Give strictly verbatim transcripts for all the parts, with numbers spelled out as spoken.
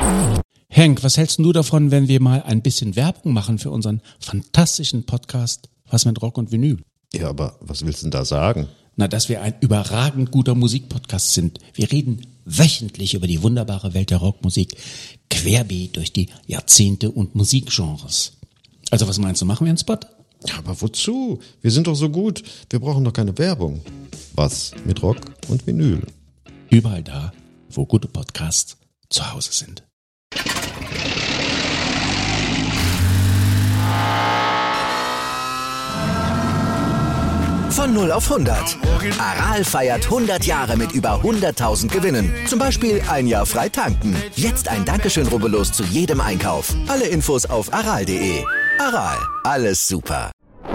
Henk, was hältst du davon, wenn wir mal ein bisschen Werbung machen für unseren fantastischen Podcast Was mit Rock und Vinyl? Ja, aber was willst du denn da sagen? Na, dass wir ein überragend guter Musikpodcast sind. Wir reden wöchentlich über die wunderbare Welt der Rockmusik, querbeet durch die Jahrzehnte und Musikgenres. Also was meinst du, machen wir einen Spot? Ja, aber wozu? Wir sind doch so gut. Wir brauchen doch keine Werbung. Was mit Rock und Vinyl? Überall da, wo gute Podcasts zu Hause sind. Von null auf hundert. Aral feiert hundert Jahre mit über hunderttausend Gewinnen. Zum Beispiel ein Jahr frei tanken. Jetzt ein Dankeschön, rubbellos zu jedem Einkauf. Alle Infos auf aral punkt de. Aral, alles super.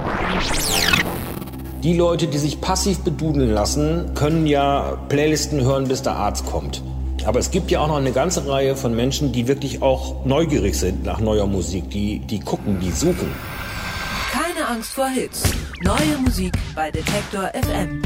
Die Leute, die sich passiv bedudeln lassen, können ja Playlisten hören, bis der Arzt kommt. Aber es gibt ja auch noch eine ganze Reihe von Menschen, die wirklich auch neugierig sind nach neuer Musik. Die, die gucken, die suchen. Keine Angst vor Hits. Neue Musik bei Detektor F M.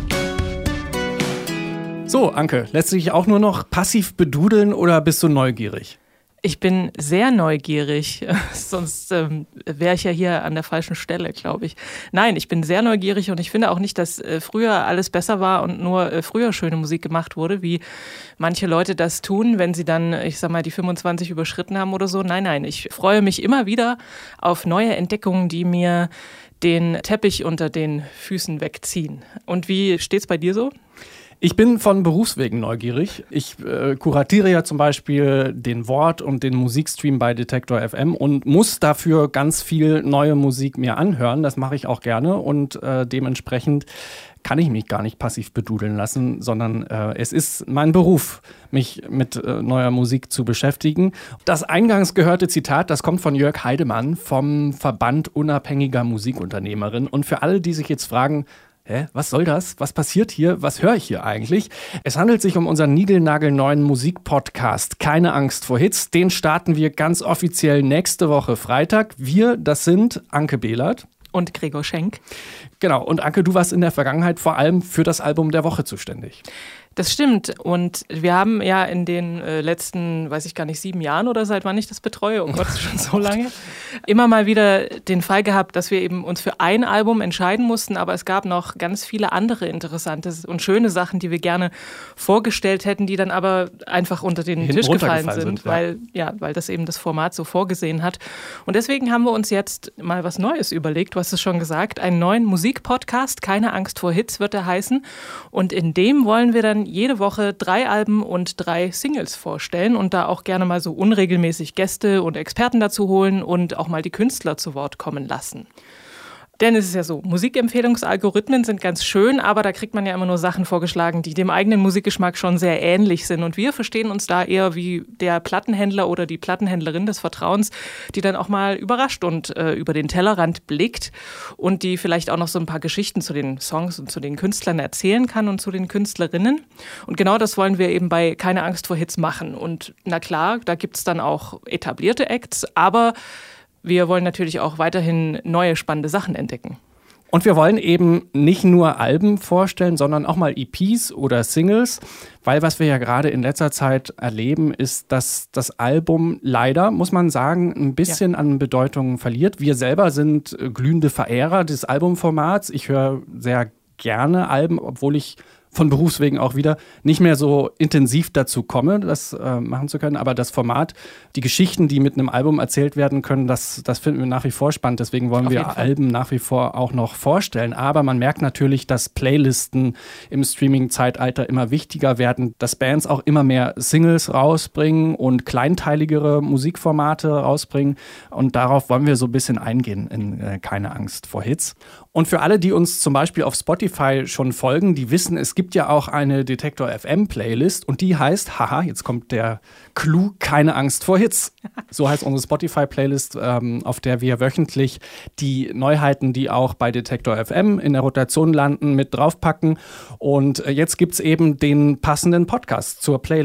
So, Anke, lässt du dich auch nur noch passiv bedudeln oder bist du neugierig? Ich bin sehr neugierig, sonst ähm, wäre ich ja hier an der falschen Stelle, glaube ich. Nein, ich bin sehr neugierig und ich finde auch nicht, dass äh, früher alles besser war und nur äh, früher schöne Musik gemacht wurde, wie manche Leute das tun, wenn sie dann, ich sag mal, die fünfundzwanzig überschritten haben oder so. Nein, nein, ich freue mich immer wieder auf neue Entdeckungen, die mir den Teppich unter den Füßen wegziehen. Und wie steht's bei dir so? Ich bin von Berufswegen neugierig. Ich äh, kuratiere ja zum Beispiel den Wort- und den Musikstream bei Detektor F M und muss dafür ganz viel neue Musik mir anhören. Das mache ich auch gerne und äh, dementsprechend kann ich mich gar nicht passiv bedudeln lassen, sondern äh, es ist mein Beruf, mich mit äh, neuer Musik zu beschäftigen. Das eingangs gehörte Zitat, das kommt von Jörg Heidemann vom Verband unabhängiger Musikunternehmerinnen. Und für alle, die sich jetzt fragen, hä, was soll das? Was passiert hier? Was höre ich hier eigentlich? Es handelt sich um unseren niegelnagelneuen Musikpodcast Keine Angst vor Hits. Den starten wir ganz offiziell nächste Woche Freitag. Wir, das sind Anke Behlert. Und Gregor Schenk. Genau, und Anke, du warst in der Vergangenheit vor allem für das Album der Woche zuständig. Das stimmt. Und wir haben ja in den äh, letzten, weiß ich gar nicht, sieben Jahren oder seit wann ich das betreue, oh Gott, schon so lange, immer mal wieder den Fall gehabt, dass wir eben uns für ein Album entscheiden mussten, aber es gab noch ganz viele andere interessante und schöne Sachen, die wir gerne vorgestellt hätten, die dann aber einfach unter den Tisch gefallen sind, sind ja. weil ja, weil das eben das Format so vorgesehen hat. Und deswegen haben wir uns jetzt mal was Neues überlegt, du hast es schon gesagt, einen neuen Musikpodcast, Keine Angst vor Hits wird er heißen. Und in dem wollen wir dann jede Woche drei Alben und drei Singles vorstellen und da auch gerne mal so unregelmäßig Gäste und Experten dazu holen und auch mal die Künstler zu Wort kommen lassen. Denn es ist ja so, Musikempfehlungsalgorithmen sind ganz schön, aber da kriegt man ja immer nur Sachen vorgeschlagen, die dem eigenen Musikgeschmack schon sehr ähnlich sind. Und wir verstehen uns da eher wie der Plattenhändler oder die Plattenhändlerin des Vertrauens, die dann auch mal überrascht und äh, über den Tellerrand blickt und die vielleicht auch noch so ein paar Geschichten zu den Songs und zu den Künstlern erzählen kann und zu den Künstlerinnen. Und genau das wollen wir eben bei Keine Angst vor Hits machen. Und na klar, da gibt es dann auch etablierte Acts, aber wir wollen natürlich auch weiterhin neue, spannende Sachen entdecken. Und wir wollen eben nicht nur Alben vorstellen, sondern auch mal E Ps oder Singles, weil was wir ja gerade in letzter Zeit erleben, ist, dass das Album leider, muss man sagen, ein bisschen ja. an Bedeutung verliert. Wir selber sind glühende Verehrer des Albumformats. Ich höre sehr gerne Alben, obwohl ich von Berufswegen auch wieder nicht mehr so intensiv dazu komme, das äh, machen zu können. Aber das Format, die Geschichten, die mit einem Album erzählt werden können, das, das finden wir nach wie vor spannend. Deswegen wollen wir Alben nach wie vor auch noch vorstellen. Aber man merkt natürlich, dass Playlisten im Streaming-Zeitalter immer wichtiger werden, dass Bands auch immer mehr Singles rausbringen und kleinteiligere Musikformate rausbringen. Und darauf wollen wir so ein bisschen eingehen in äh, Keine Angst vor Hits. Und für alle, die uns zum Beispiel auf Spotify schon folgen, die wissen, es gibt ja auch eine Detektor F M Playlist und die heißt, haha, jetzt kommt der Clou, Keine Angst vor Hits. So heißt unsere Spotify-Playlist, ähm, auf der wir wöchentlich die Neuheiten, die auch bei Detektor F M in der Rotation landen, mit draufpacken. Und äh, jetzt gibt's eben den passenden Podcast zur Playlist.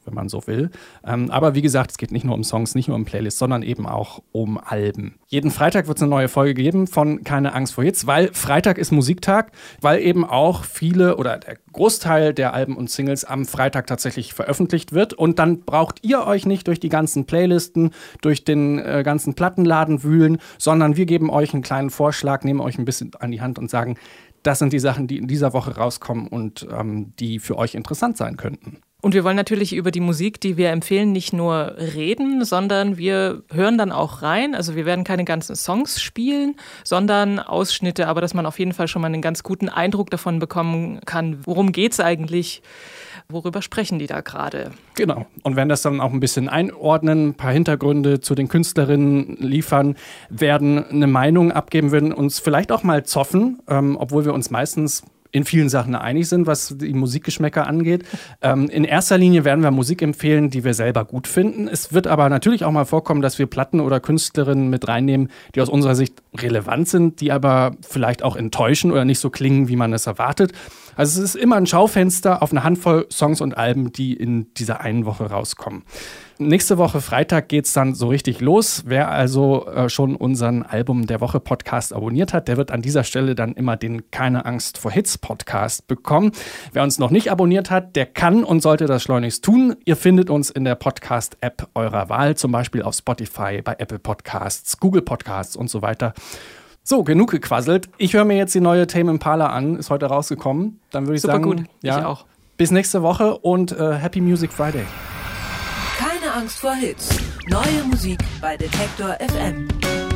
wenn man so will. Ähm, aber wie gesagt, es geht nicht nur um Songs, nicht nur um Playlists, sondern eben auch um Alben. Jeden Freitag wird es eine neue Folge geben von Keine Angst vor Hits, weil Freitag ist Musiktag, weil eben auch viele oder der Großteil der Alben und Singles am Freitag tatsächlich veröffentlicht wird. Und dann braucht ihr euch nicht durch die ganzen Playlisten, durch den äh, ganzen Plattenladen wühlen, sondern wir geben euch einen kleinen Vorschlag, nehmen euch ein bisschen an die Hand und sagen, das sind die Sachen, die in dieser Woche rauskommen und ähm, die für euch interessant sein könnten. Und wir wollen natürlich über die Musik, die wir empfehlen, nicht nur reden, sondern wir hören dann auch rein. Also wir werden keine ganzen Songs spielen, sondern Ausschnitte, aber dass man auf jeden Fall schon mal einen ganz guten Eindruck davon bekommen kann, worum geht's eigentlich, worüber sprechen die da gerade. Genau. Und werden das dann auch ein bisschen einordnen, ein paar Hintergründe zu den Künstlerinnen liefern, werden eine Meinung abgeben, werden uns vielleicht auch mal zoffen, ähm, obwohl wir uns meistens in vielen Sachen einig sind, was die Musikgeschmäcker angeht. Ähm, in erster Linie werden wir Musik empfehlen, die wir selber gut finden. Es wird aber natürlich auch mal vorkommen, dass wir Platten oder Künstlerinnen mit reinnehmen, die aus unserer Sicht relevant sind, die aber vielleicht auch enttäuschen oder nicht so klingen, wie man es erwartet. Also es ist immer ein Schaufenster auf eine Handvoll Songs und Alben, die in dieser einen Woche rauskommen. Nächste Woche Freitag geht's dann so richtig los. Wer also äh, schon unseren Album der Woche Podcast abonniert hat, der wird an dieser Stelle dann immer den Keine Angst vor Hits Podcast bekommen. Wer uns noch nicht abonniert hat, der kann und sollte das schleunigst tun. Ihr findet uns in der Podcast-App eurer Wahl, zum Beispiel auf Spotify, bei Apple Podcasts, Google Podcasts und so weiter. So, genug gequasselt. Ich höre mir jetzt die neue Tame Impala an, ist heute rausgekommen. Dann würde ich Super sagen, gut. Ja, ich auch. Bis nächste Woche und äh, Happy Music Friday. Keine Angst vor Hits. Neue Musik bei Detektor F M.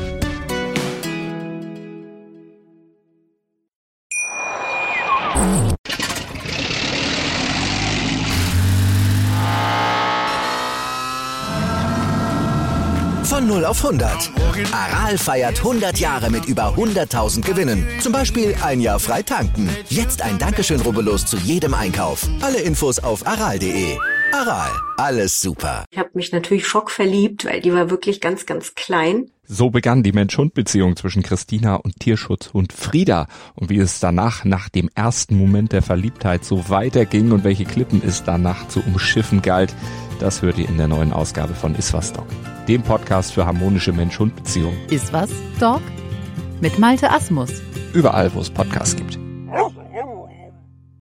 Von null auf hundert. Aral feiert hundert Jahre mit über hunderttausend Gewinnen. Zum Beispiel ein Jahr frei tanken. Jetzt ein Dankeschön, rubbellos zu jedem Einkauf. Alle Infos auf aral punkt de. Aral, alles super. Ich habe mich natürlich schockverliebt, weil die war wirklich ganz, ganz klein. So begann die Mensch-Hund-Beziehung zwischen Christina und Tierschutzhund Frieda. Und wie es danach, nach dem ersten Moment der Verliebtheit, so weiterging und welche Klippen es danach zu umschiffen galt, das hört ihr in der neuen Ausgabe von Iswas Dog, dem Podcast für harmonische Mensch-Hund-Beziehungen. Iswas Dog mit Malte Asmus. Überall, wo es Podcasts gibt.